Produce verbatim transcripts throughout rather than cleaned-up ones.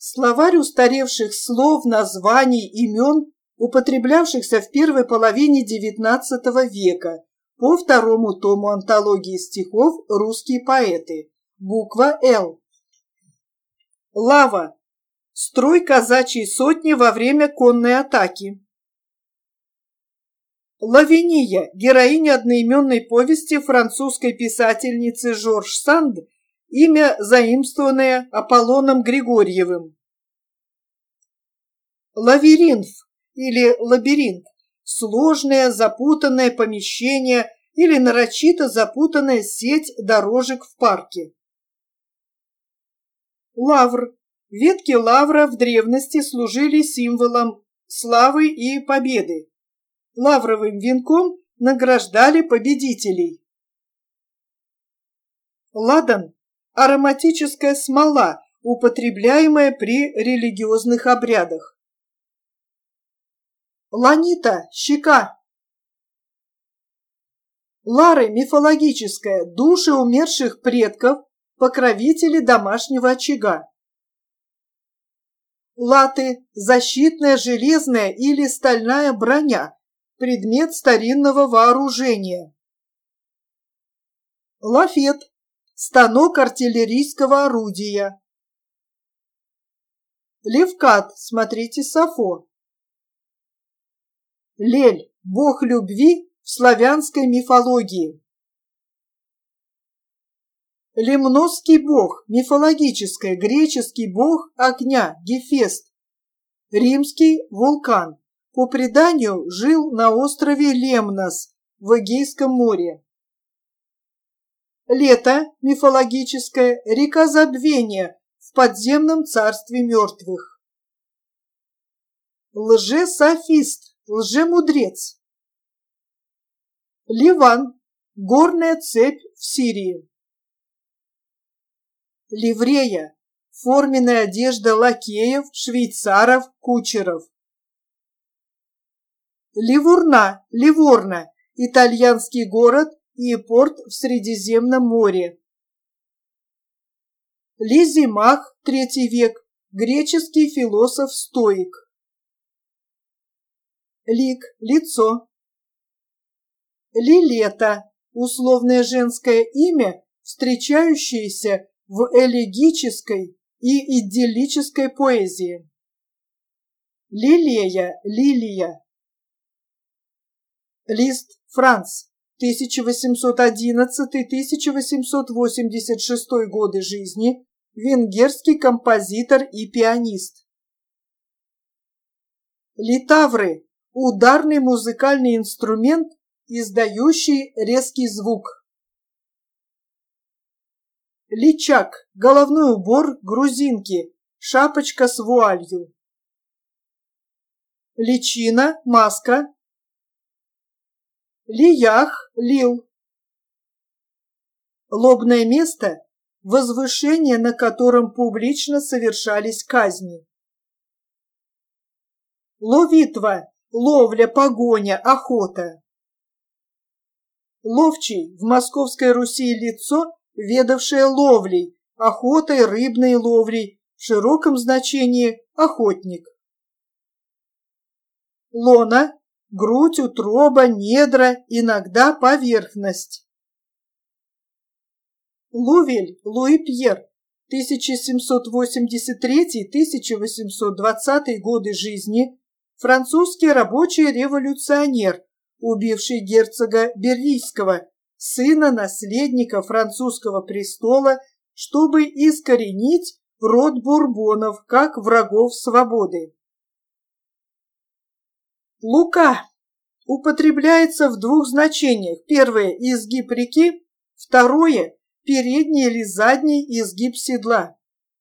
Словарь устаревших слов, названий, имен, употреблявшихся в первой половине девятнадцатого века по второму тому антологии стихов «Русские поэты». Буква «Л». Лава. Строй казачьей сотни во время конной атаки. Лавиния, героиня одноименной повести французской писательницы Жорж Санд, имя, заимствованное Аполлоном Григорьевым. Лавиринф или лабиринт – сложное запутанное помещение или нарочито запутанная сеть дорожек в парке. Лавр. Ветки лавра в древности служили символом славы и победы. Лавровым венком награждали победителей. Ладан – ароматическая смола, употребляемая при религиозных обрядах. Ланита – щека. Лары – мифологическая, души умерших предков, покровители домашнего очага. Латы – защитная железная или стальная броня, предмет старинного вооружения. Лафет – станок артиллерийского орудия. Левкат, смотрите Сафо. Лель – бог любви в славянской мифологии. Лемносский бог, мифологическое, греческий бог огня, Гефест. Римский вулкан. По преданию, жил на острове Лемнос в Эгейском море. Лето, мифологическое, река забвения в подземном царстве мертвых. Лже-софист, лжемудрец. Ливан, горная цепь в Сирии. Ливрея – форменная одежда лакеев, швейцаров, кучеров. Ливурна, Ливорно – итальянский город и порт в Средиземном море. Лизимах, третий век, греческий философ-стоик. Лик – лицо. Лилета – условное женское имя, встречающееся в элегической и идиллической поэзии. Лилея, лилия. Лист Франц, тысяча восемьсот одиннадцатый — тысяча восемьсот восемьдесят шестой годы жизни, венгерский композитор и пианист. Литавры – ударный музыкальный инструмент, издающий резкий звук. Личак – головной убор грузинки, шапочка с вуалью. Личина – маска. Лиях – лил. Лобное место – возвышение, на котором публично совершались казни. Ловитва – ловля, погоня, охота. Ловчий – в Московской Руси лицо, ведавшее ловлей, охотой, рыбной ловлей, в широком значении охотник. Лона – грудь, утроба, недра, иногда поверхность. Лувель, Луи Пьер, тысяча семьсот восемьдесят третий — тысяча восемьсот двадцатый годы жизни, французский рабочий революционер, убивший герцога Берийского, сына наследника французского престола, чтобы искоренить род Бурбонов как врагов свободы. Лука употребляется в двух значениях. Первое – изгиб реки, второе – передний или задний изгиб седла.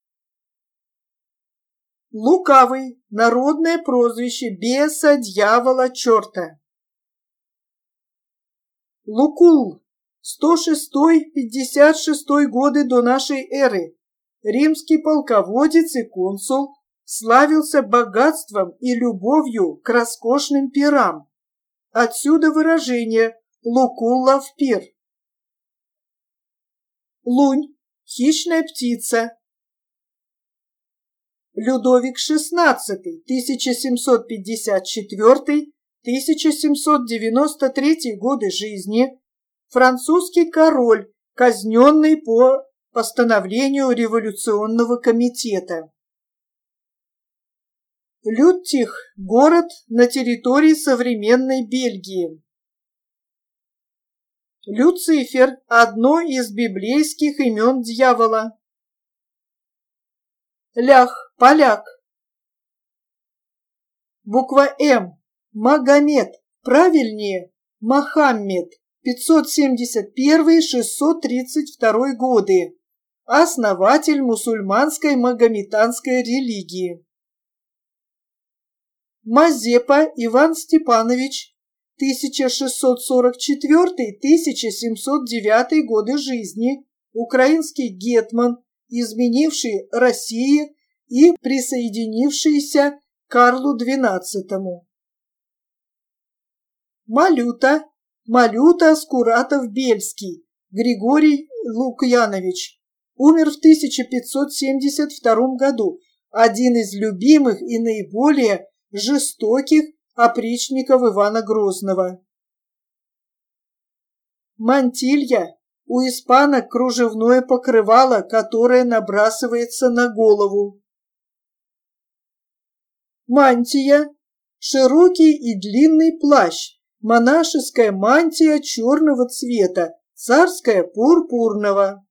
Лукавый – народное прозвище беса, дьявола, черта. Лукул – сто шестой — пятьдесят шестой годы до нашей эры. Римский полководец и консул, славился богатством и любовью к роскошным пирам. Отсюда выражение «лукулла в пир». Лунь – хищная птица. Людовик шестнадцатый, тысяча семьсот пятьдесят четвёртый — тысяча семьсот девяносто третий годы жизни, французский король, казненный по постановлению революционного комитета. Люттих – город на территории современной Бельгии. Люцифер – одно из библейских имен дьявола. Лях – поляк. Буква М – Магомед, правильнее – Мохаммед, пятьсот семьдесят первый — шестьсот тридцать второй годы, основатель мусульманской магометанской религии. Мазепа Иван Степанович, тысяча шестьсот сорок четвёртый — тысяча семьсот девятый годы жизни, украинский гетман, изменивший России и присоединившийся к Карлу двенадцатому. Малюта, Малюта Скуратов-Бельский, Григорий Лукьянович, умер в тысяча пятьсот семьдесят втором году, один из любимых и наиболее жестоких опричников Ивана Грозного. Мантилья – у испанок кружевное покрывало, которое набрасывается на голову. Мантия – широкий и длинный плащ, монашеская мантия черного цвета, царская пурпурного.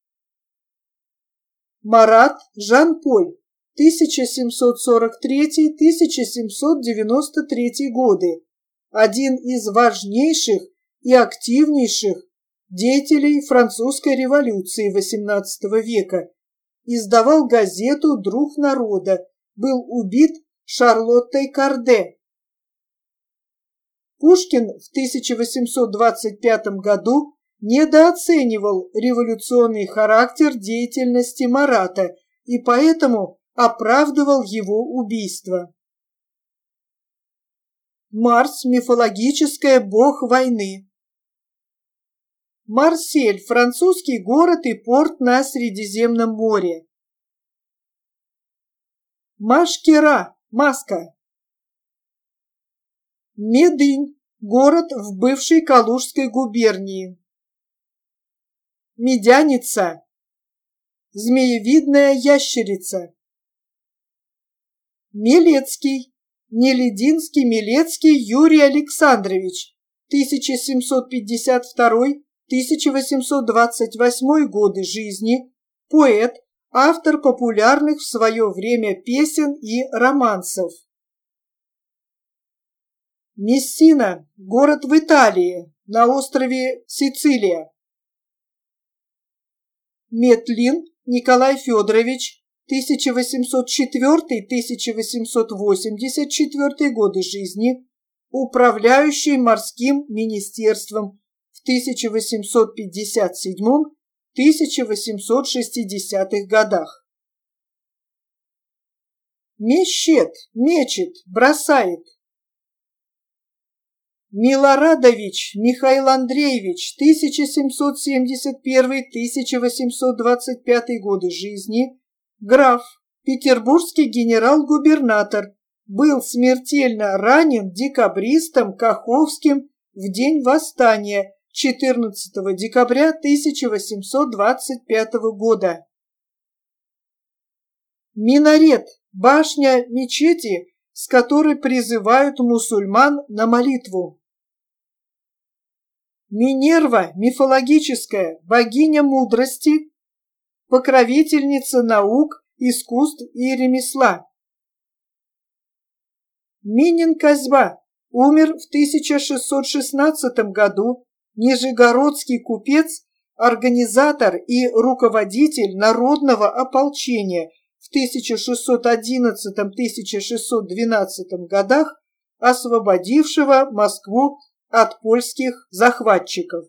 Марат Жан-Поль, тысяча семьсот сорок третий — тысяча семьсот девяносто третий годы, один из важнейших и активнейших деятелей французской революции восемнадцатого века, издавал газету «Друг народа», был убит Шарлоттой Карде. Пушкин в тысяча восемьсот двадцать пятом году недооценивал революционный характер деятельности Марата и поэтому оправдывал его убийство. Марс – мифологический бог войны. Марсель – французский город и порт на Средиземном море. Машкера – маска. Медынь – город в бывшей Калужской губернии. Медяница – змеевидная ящерица. Милецкий, Нелединский-Милецкий Юрий Александрович, тысяча семьсот пятьдесят второй — тысяча восемьсот двадцать восьмой годы жизни, поэт, автор популярных в свое время песен и романсов. Мессина – город в Италии, на острове Сицилия. Метлин Николай Федорович, тысяча восемьсот четвёртый — тысяча восемьсот восемьдесят четвёртый годы жизни, управляющий морским министерством в тысяча восемьсот пятьдесят седьмом — тысяча восемьсот шестидесятых годах. Мещет, мечет, бросает. Милорадович Михаил Андреевич, тысяча семьсот семьдесят первый — тысяча восемьсот двадцать пятый годы жизни, граф, петербургский генерал-губернатор, был смертельно ранен декабристом Каховским в день восстания четырнадцатого декабря тысяча восемьсот двадцать пятого года. Минарет – башня мечети, с которой призывают мусульман на молитву. Минерва – мифологическая богиня мудрости, покровительница наук, искусств и ремесла. Минин Козьба умер в тысяча шестьсот шестнадцатом году, нижегородский купец, организатор и руководитель народного ополчения в тысяча шестьсот одиннадцатом — тысяча шестьсот двенадцатом годах, освободившего Москву от польских захватчиков.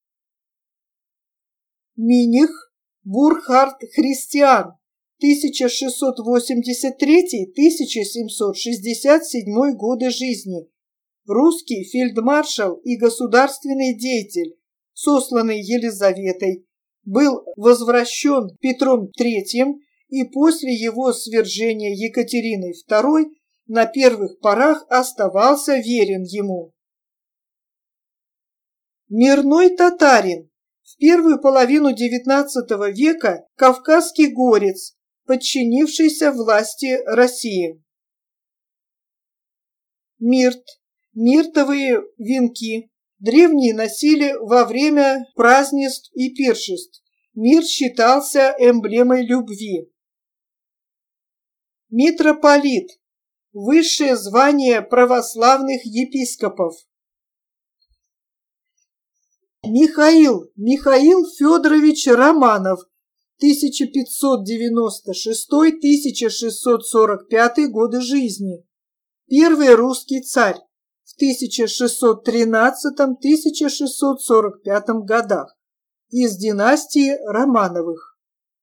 Миних Бурхард Христиан, тысяча шестьсот восемьдесят третий — тысяча семьсот шестьдесят седьмой годы жизни, русский фельдмаршал и государственный деятель, сосланный Елизаветой, был возвращен Петром третьим и после его свержения Екатериной второй на первых порах оставался верен ему. Мирной татарин. В первую половину девятнадцатого века кавказский горец, подчинившийся власти России. Мирт. Миртовые венки. Древние носили во время празднеств и пиршеств. Мирт считался эмблемой любви. Митрополит. Высшее звание православных епископов. Михаил. Михаил Федорович Романов. тысяча пятьсот девяносто шестой — тысяча шестьсот сорок пятый годы жизни. Первый русский царь в тысяча шестьсот тринадцатом — тысяча шестьсот сорок пятом годах из династии Романовых.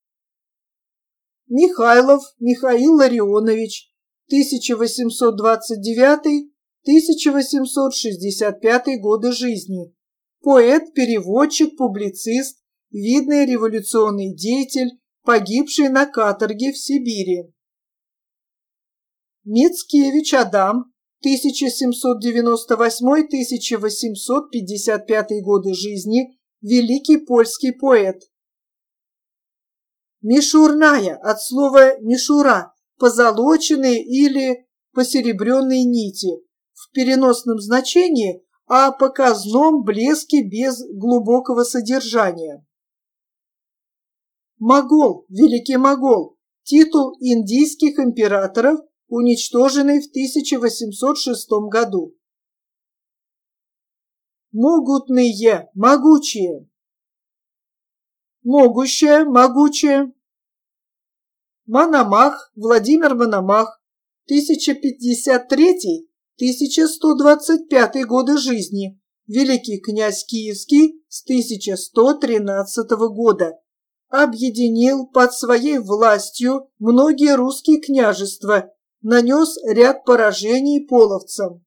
Михайлов Михаил Ларионович тысяча восемьсот двадцать девятый — тысяча восемьсот шестьдесят пятый годы жизни. Поэт, переводчик, публицист, видный революционный деятель, погибший на каторге в Сибири. Мицкевич Адам тысяча семьсот девяносто восьмой — тысяча восемьсот пятьдесят пятый годы жизни, великий польский поэт. Мишурная от слова мишура, позолоченные или посеребренные нити, в переносном значении о показном блеске без глубокого содержания. Могол, великий могол, титул индийских императоров, уничтоженный в тысяча восемьсот шестом году. Могутные, могучие. Могущее, могучее. Мономах, Владимир Мономах, тысяча пятьдесят третий — тысяча сто двадцать пятый годы жизни, великий князь Киевский с тысяча сто тринадцатого года, объединил под своей властью многие русские княжества, нанес ряд поражений половцам.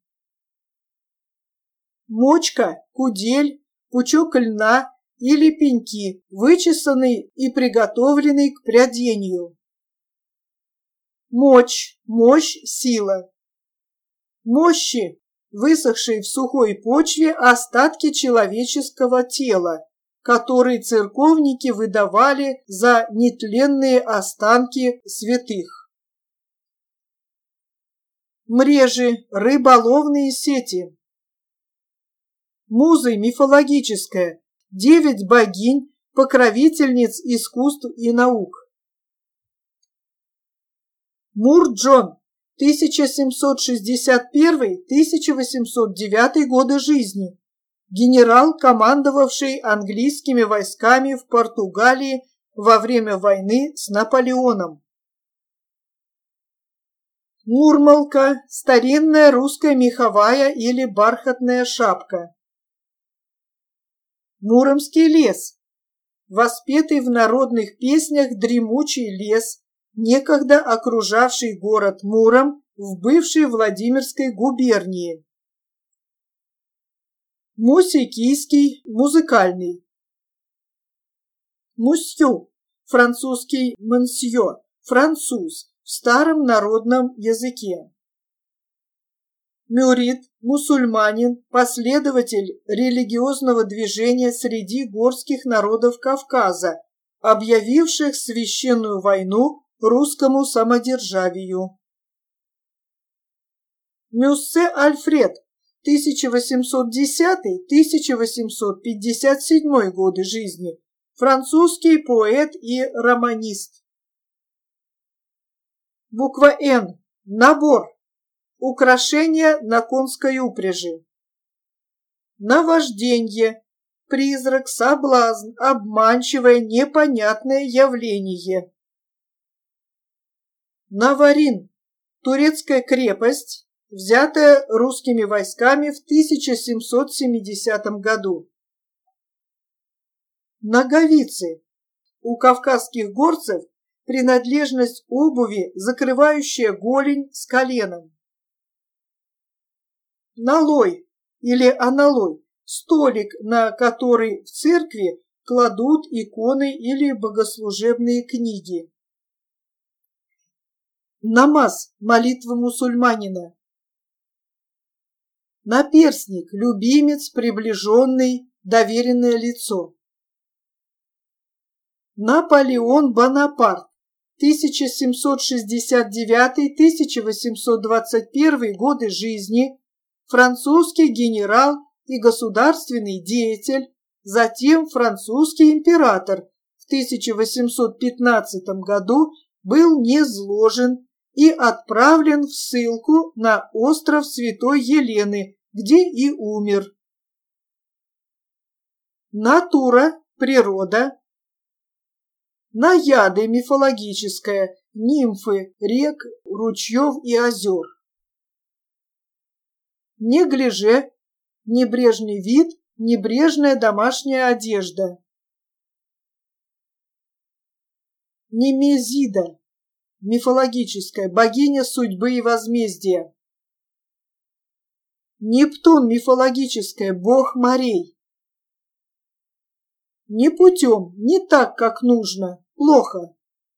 Мочка, кудель, пучок льна или пеньки, вычесанный и приготовленный к прядению. Мощь, мощь, сила. Мощи, высохшие в сухой почве остатки человеческого тела, которые церковники выдавали за нетленные останки святых. Мрежи, рыболовные сети. Музы мифологическая, девять богинь, покровительниц искусств и наук. Мур-Джон, тысяча семьсот шестьдесят первый — тысяча восемьсот девятый годы жизни, генерал, командовавший английскими войсками в Португалии во время войны с Наполеоном. Мурмалка, старинная русская меховая или бархатная шапка. Муромский лес, воспетый в народных песнях дремучий лес, некогда окружавший город Муром в бывшей Владимирской губернии. Мусикийский, музыкальный. Мусью, французский мансье, француз, в старом народном языке. Мюрид, мусульманин, последователь религиозного движения среди горских народов Кавказа, объявивших священную войну русскому самодержавию. Мюссе Альфред, тысяча восемьсот десятый — тысяча восемьсот пятьдесят седьмой годы жизни, французский поэт и романист. Буква Н. Набор. Украшение на конской упряжи. Наважденье. Призрак, соблазн, обманчивое, непонятное явление. Наварин. Турецкая крепость, взятая русскими войсками в тысяча семьсот семидесятом году. Ноговицы. У кавказских горцев принадлежность обуви, закрывающая голень с коленом. Налой или аналой – столик, на который в церкви кладут иконы или богослужебные книги. Намаз – молитва мусульманина. Наперстник – любимец, приближенный, доверенное лицо. Наполеон Бонапарт, тысяча семьсот шестьдесят девятый — тысяча восемьсот двадцать первый годы жизни, французский генерал и государственный деятель, затем французский император, в тысяча восемьсот пятнадцатом году был низложен и отправлен в ссылку на остров Святой Елены, где и умер. Натура, природа. Наяды мифологическая, нимфы рек, ручьев и озер. Неглиже, небрежный вид, небрежная домашняя одежда. Немезида, мифологическая, богиня судьбы и возмездия. Нептун, мифологическая, бог морей. Не путем, не так, как нужно, плохо.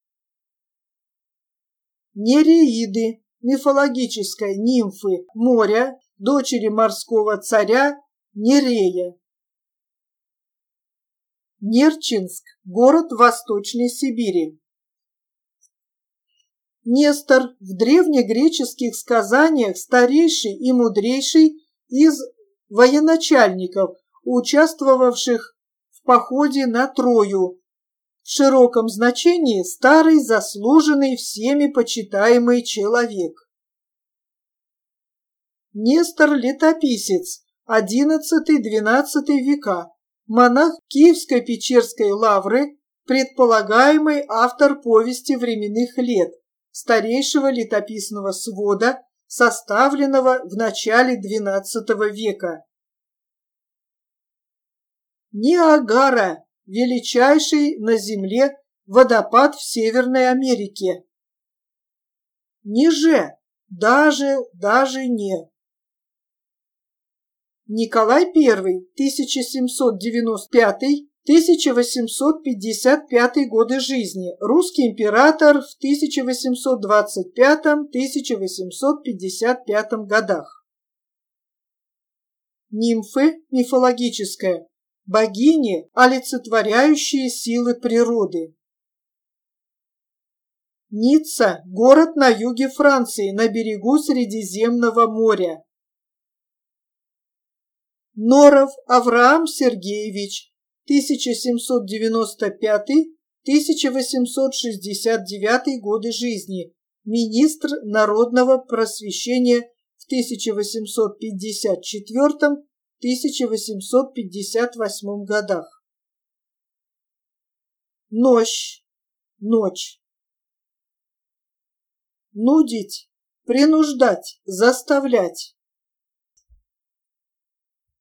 Нереиды, мифологическая, нимфы моря, дочери морского царя Нерея. Нерчинск, город в Восточной Сибири. Нестор в древнегреческих сказаниях старейший и мудрейший из военачальников, участвовавших в походе на Трою. В широком значении старый, заслуженный, всеми почитаемый человек. Нестор Летописец, одиннадцатый-двенадцатый века, монах Киевской Печерской лавры, предполагаемый автор повести временных лет, старейшего летописного свода, составленного в начале двенадцатого века. Ниагара – величайший на Земле водопад в Северной Америке. Ниже, даже, даже не. Николай Первый, тысяча семьсот девяносто пятый — тысяча восемьсот пятьдесят пятый годы жизни, русский император в тысяча восемьсот двадцать пятом — тысяча восемьсот пятьдесят пятом годах. Нимфы, мифологическая, богини, олицетворяющие силы природы. Ницца – город на юге Франции, на берегу Средиземного моря. Норов Авраам Сергеевич, тысяча семьсот девяносто пятый — тысяча восемьсот шестьдесят девятый годы жизни, министр народного просвещения в тысяча восемьсот пятьдесят четвёртом — тысяча восемьсот пятьдесят восьмом годах. Нощь, ночь. Нудить, принуждать, заставлять.